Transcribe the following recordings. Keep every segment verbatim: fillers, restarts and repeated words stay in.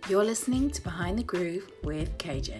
You're listening to Behind the Groove with K J.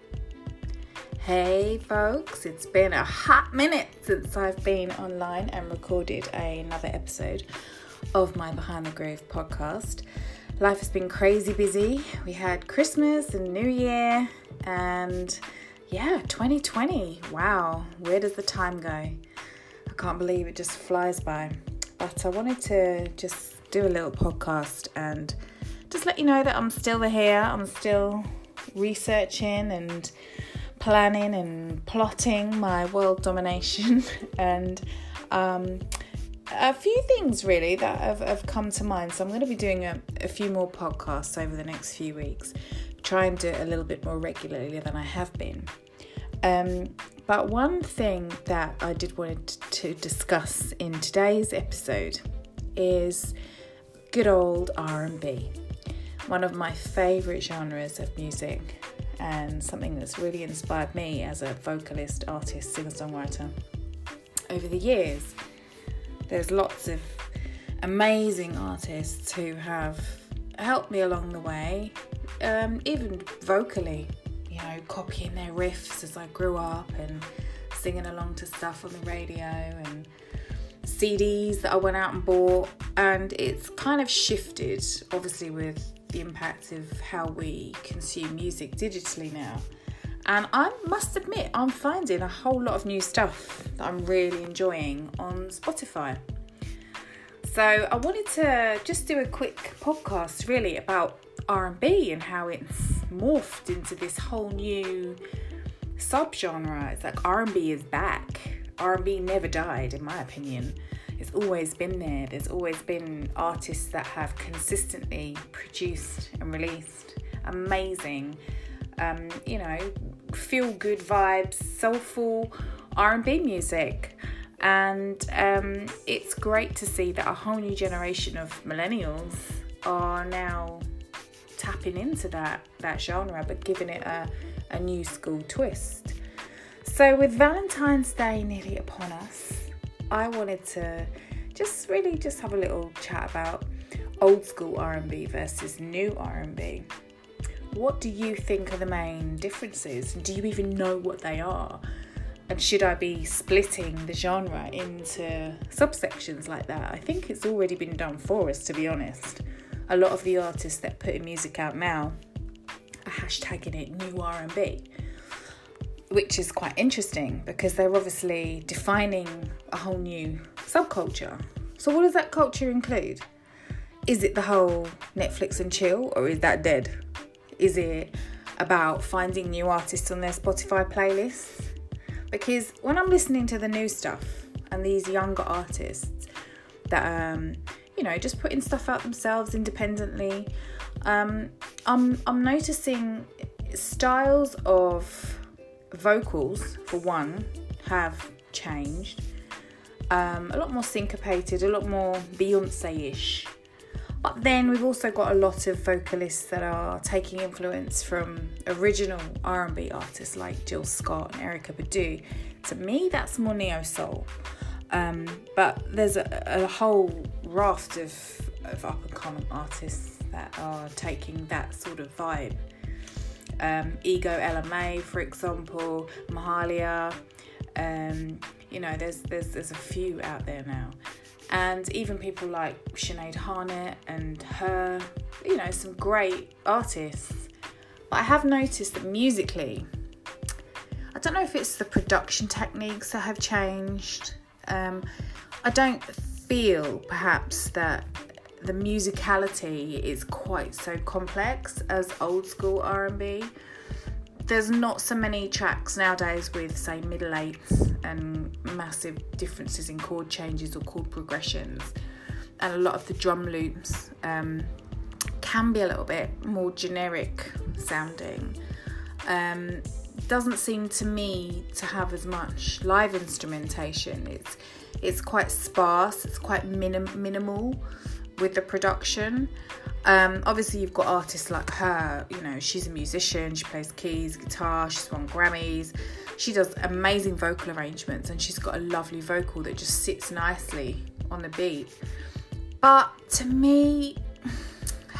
Hey folks, it's been a hot minute since I've been online and recorded another episode of my Behind the Groove podcast. Life has been crazy busy. We had Christmas and New Year and yeah, twenty twenty. Wow, where does the time go? I can't believe it just flies by. But I wanted to just do a little podcast and just let you know that I'm still here. I'm still researching and planning and plotting my world domination and um, a few things really that have, have come to mind. So I'm going to be doing a, a few more podcasts over the next few weeks. Try and do it a little bit more regularly than I have been. Um, but one thing that I did want to discuss in today's episode is good old R and B. One of my favourite genres of music and something that's really inspired me as a vocalist, artist, singer-songwriter over the years. There's lots of amazing artists who have helped me along the way, um, even vocally, you know, copying their riffs as I grew up and singing along to stuff on the radio and C Ds that I went out and bought. And it's kind of shifted, obviously, with the impact of how we consume music digitally now. And I must admit, I'm finding a whole lot of new stuff that I'm really enjoying on Spotify. So I wanted to just do a quick podcast really about R and B and how it's morphed into this whole new subgenre. It's like R and B is back. R and B never died, in my opinion. It's always been there. There's always been artists that have consistently produced and released amazing, um, you know, feel-good vibes, soulful R and B music. And um, it's great to see that a whole new generation of millennials are now tapping into that, that genre, but giving it a, a new school twist. So with Valentine's Day nearly upon us, I wanted to just really just have a little chat about old school R and B versus new R and B. What do you think are the main differences? Do you even know what they are? And should I be splitting the genre into subsections like that? I think it's already been done for us, to be honest. A lot of the artists that put music out now are hashtagging it new R and B. Which is quite interesting because they're obviously defining a whole new subculture. So what does that culture include? Is it the whole Netflix and chill, or is that dead? Is it about finding new artists on their Spotify playlists? Because when I'm listening to the new stuff and these younger artists that, um, you know, just putting stuff out themselves independently, um, I'm I'm noticing styles of vocals, for one, have changed. Um, a lot more syncopated, a lot more Beyonce-ish. But then we've also got a lot of vocalists that are taking influence from original R and B artists like Jill Scott and Erykah Badu. To me, that's more neo-soul. Um, but there's a, a whole raft of, of up-and-coming artists that are taking that sort of vibe. Um, Ego Ella May, for example, Mahalia, um, you know, there's there's there's a few out there now, and even people like Sinead Harnett and her, you know, some great artists. But I have noticed that musically, I don't know if it's the production techniques that have changed. Um, I don't feel perhaps that the musicality is quite so complex as old school R and B. There's not so many tracks nowadays with, say, middle eights and massive differences in chord changes or chord progressions. And a lot of the drum loops um, can be a little bit more generic sounding. Um, doesn't seem to me to have as much live instrumentation. It's it's quite sparse, it's quite minim- minimal. With the production. Um, obviously you've got artists like her, you know, she's a musician, she plays keys, guitar, she's won Grammys, she does amazing vocal arrangements and she's got a lovely vocal that just sits nicely on the beat. But to me,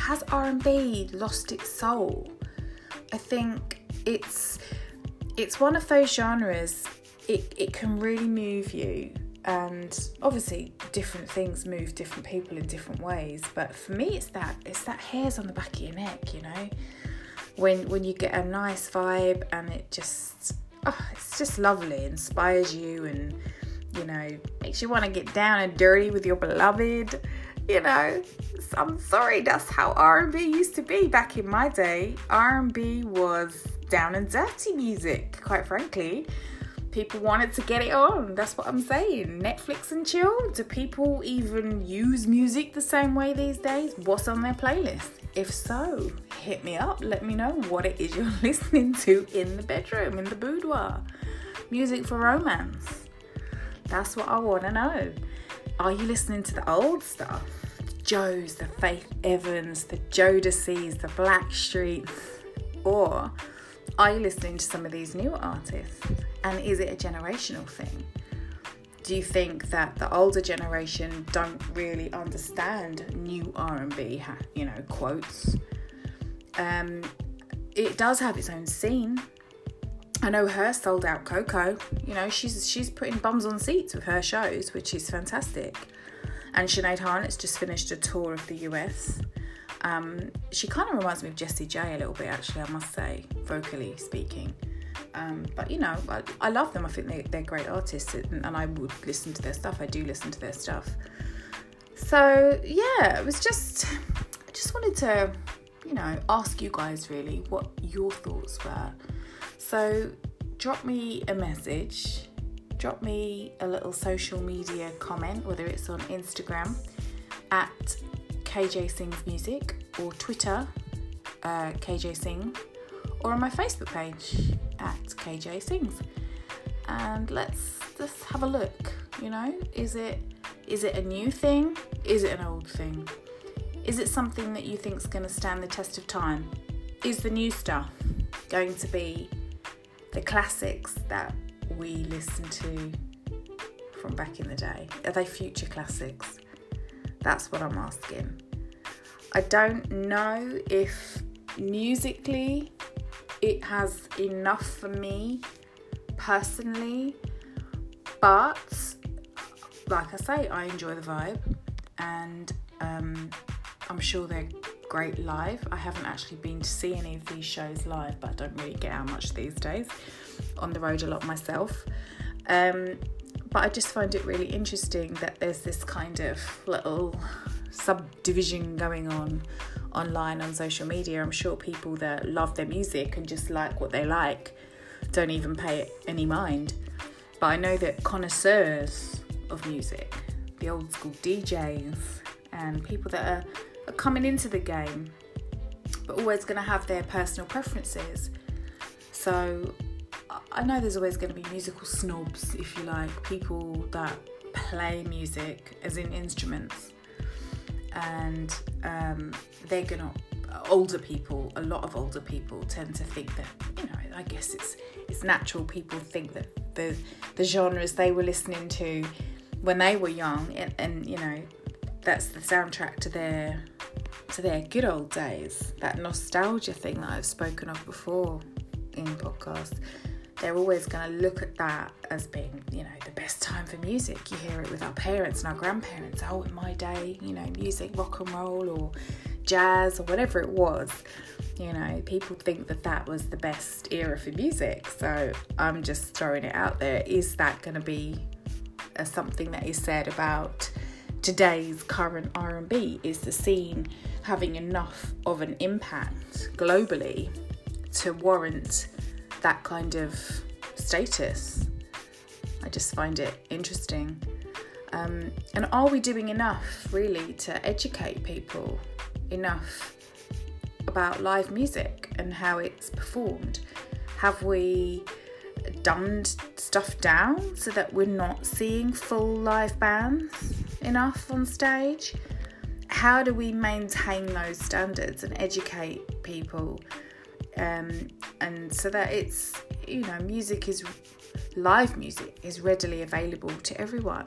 has R and B lost its soul? I think it's it's one of those genres, it, it can really move you. And obviously different things move different people in different ways. But for me, it's that it's that hairs on the back of your neck, you know, when when you get a nice vibe and it just, oh, it's just lovely, inspires you, and, you know, makes you want to get down and dirty with your beloved, you know. I'm sorry, that's how R and B used to be back in my day. R and B was down and dirty music, quite frankly. People wanted to get it on. That's what I'm saying. Netflix and chill. Do people even use music the same way these days? What's on their playlist? If so, hit me up. Let me know what it is you're listening to in the bedroom, in the boudoir. Music for romance. That's what I want to know. Are you listening to the old stuff? The Joes, the Faith Evans, the Jodeci's, the Blackstreets? Or are you listening to some of these newer artists? And is it a generational thing? Do you think that the older generation don't really understand new R and B, you know, quotes? Um, it does have its own scene. I know her sold out Coco. You know, she's she's putting bums on seats with her shows, which is fantastic. And Sinead Harness just finished a tour of the U S. Um, she kind of reminds me of Jessie J a little bit, actually, I must say, vocally speaking. Um, but, you know, I, I love them. I think they, they're great artists, and, and I would listen to their stuff. I do listen to their stuff. So, yeah, it was just, I just wanted to, you know, ask you guys really what your thoughts were. So drop me a message, drop me a little social media comment, whether it's on Instagram at K J Sings Music, or Twitter, uh, K J Sing, or on my Facebook page at K J Sings. And let's just have a look, you know, is it is it a new thing? Is it an old thing? Is it something that you think is going to stand the test of time? Is the new stuff going to be the classics that we listened to from back in the day? Are they future classics? That's what I'm asking. I don't know if musically it has enough for me personally, but like I say, I enjoy the vibe, and um, I'm sure they're great live. I haven't actually been to see any of these shows live, but I don't really get out much these days. On the road a lot myself. Um, but I just find it really interesting that there's this kind of little subdivision going on online on social media. I'm sure people that love their music and just like what they like don't even pay it any mind. But I know that connoisseurs of music, the old school D Js, and people that are, are coming into the game, but always going to have their personal preferences. So I know there's always going to be musical snobs, if you like, people that play music as in instruments, and um, they're gonna, older people, a lot of older people tend to think that, you know, I guess it's it's natural, people think that the the genres they were listening to when they were young, and, and you know, that's the soundtrack to their to their good old days, that nostalgia thing that I've spoken of before in podcasts. They're always going to look at that as being, you know, the best time for music. You hear it with our parents and our grandparents. Oh, in my day, you know, music, rock and roll or jazz or whatever it was. You know, people think that that was the best era for music. So I'm just throwing it out there. Is that going to be uh, something that is said about today's current R and B? Is the scene having enough of an impact globally to warrant that kind of status? I just find it interesting. Um, and are we doing enough really to educate people enough about live music and how it's performed? Have we dumbed stuff down so that we're not seeing full live bands enough on stage? How do we maintain those standards and educate people? Um, and so that it's, you know, music is, live music is readily available to everyone.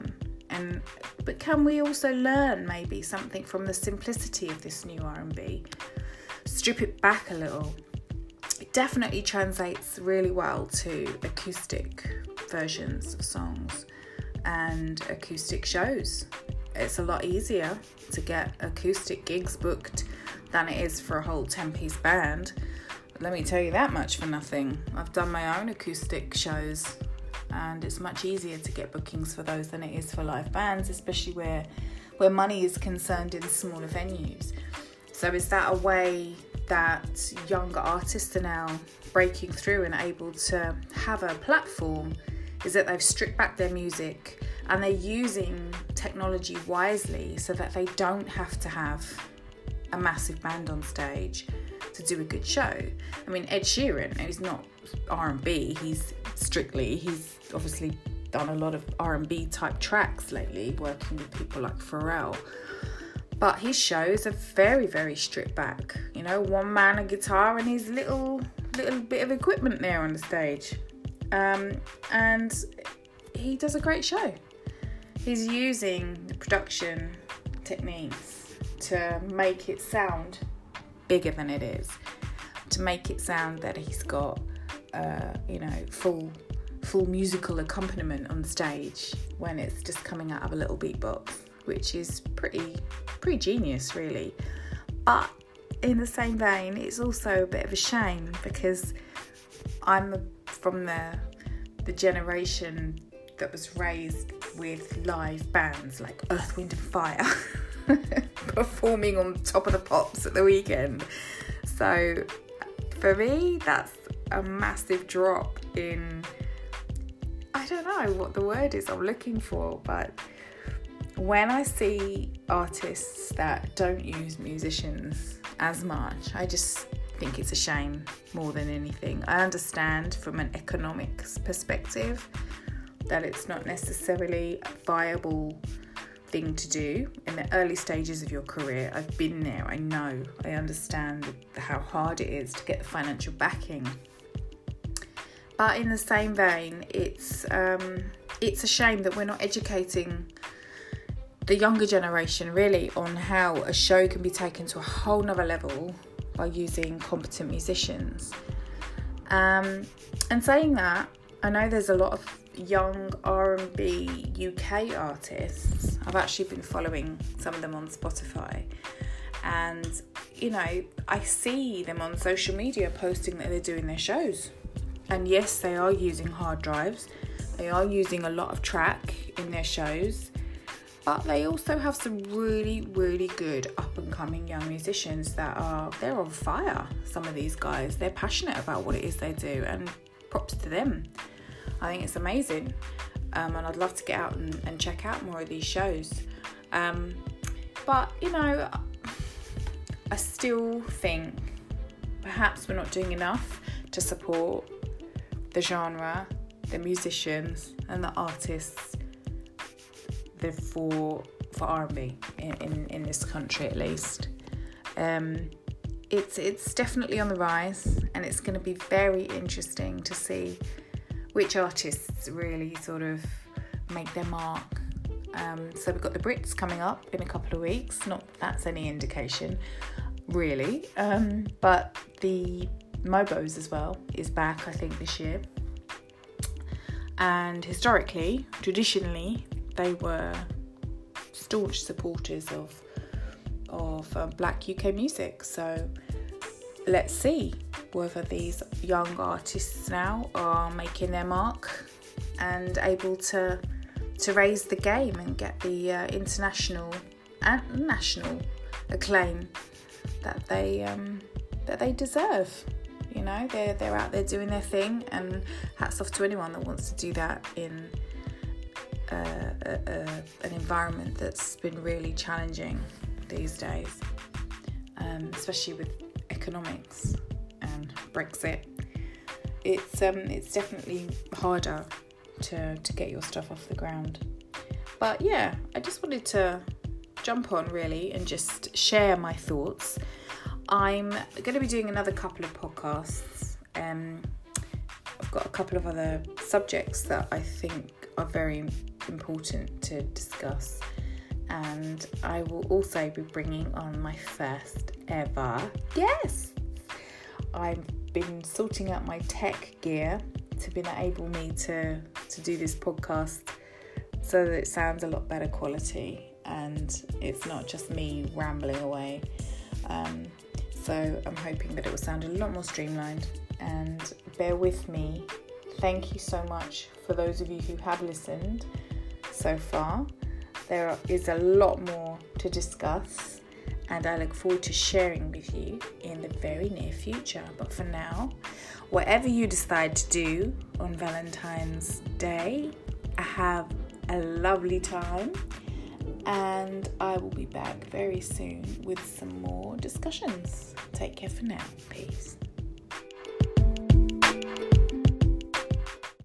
And but can we also learn maybe something from the simplicity of this new R and B? Strip it back a little. It definitely translates really well to acoustic versions of songs and acoustic shows. It's a lot easier to get acoustic gigs booked than it is for a whole ten-piece band. But let me tell you that much for nothing. I've done my own acoustic shows, and it's much easier to get bookings for those than it is for live bands, especially where where money is concerned in smaller venues. So is that a way that younger artists are now breaking through and able to have a platform? Is that they've stripped back their music and they're using technology wisely so that they don't have to have a massive band on stage to do a good show. I mean, Ed Sheeran, he's not R and B, he's strictly, he's obviously done a lot of R and B type tracks lately, working with people like Pharrell. But his shows are very, very stripped back. You know, one man, a guitar, and his little little bit of equipment there on the stage. Um, and he does a great show. He's using the production techniques to make it sound bigger than it is, to make it sound that he's got, uh, you know, full full musical accompaniment on stage when it's just coming out of a little beatbox, which is pretty pretty genius, really. But in the same vein, it's also a bit of a shame because I'm from the the generation that was raised with live bands like Earth, Wind and Fire performing on Top of the Pops at the weekend. So for me, that's a massive drop in, I don't know what the word is I'm looking for, but when I see artists that don't use musicians as much, I just think it's a shame more than anything. I understand from an economics perspective that it's not necessarily a viable thing to do in the early stages of your career. I've been there, I know, I understand how hard it is to get the financial backing. But in the same vein, it's um, it's a shame that we're not educating the younger generation really on how a show can be taken to a whole nother level by using competent musicians. Um, and saying that, I know there's a lot of young R and B U K artists. I've actually been following some of them on Spotify, and you know, I see them on social media posting that they're doing their shows. And yes, they are using hard drives, they are using a lot of track in their shows, but they also have some really, really good up and coming young musicians that are, they're on fire. Some of these guys, they're passionate about what it is they do, and props to them. I think it's amazing. Um, and I'd love to get out and, and check out more of these shows. Um, but, you know, I still think perhaps we're not doing enough to support the genre, the musicians and the artists the for for R and B in, in, in this country at least. Um, it's it's definitely on the rise, and it's going to be very interesting to see which artists really sort of make their mark. Um, so we've got the Brits coming up in a couple of weeks. Not that that's any indication, really. Um, but the Mobos as well is back, I think, this year. And historically, traditionally, they were staunch supporters of of uh, black U K music. So let's see whether these young artists now are making their mark and able to to raise the game and get the uh, international and national acclaim that they um, that they deserve. You know, they're they're out there doing their thing, and hats off to anyone that wants to do that in uh, a, a, an environment that's been really challenging these days, um, especially with economics and Brexit. It's um it's definitely harder to to get your stuff off the ground. But yeah, I just wanted to jump on really and just share my thoughts. I'm going to be doing another couple of podcasts. Um, I've got a couple of other subjects that I think are very important to discuss. And I will also be bringing on my first ever guest. I've been sorting out my tech gear to enable me to, to do this podcast so that it sounds a lot better quality and it's not just me rambling away. Um, so I'm hoping that it will sound a lot more streamlined, and bear with me. Thank you so much for those of you who have listened so far. There is a lot more to discuss, and I look forward to sharing with you in the very near future. But for now, whatever you decide to do on Valentine's Day, have a lovely time, and I will be back very soon with some more discussions. Take care for now. Peace.